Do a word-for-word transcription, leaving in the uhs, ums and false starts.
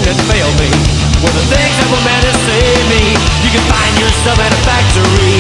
that failed me were the things that were meant to save me. You can find yourself at a factory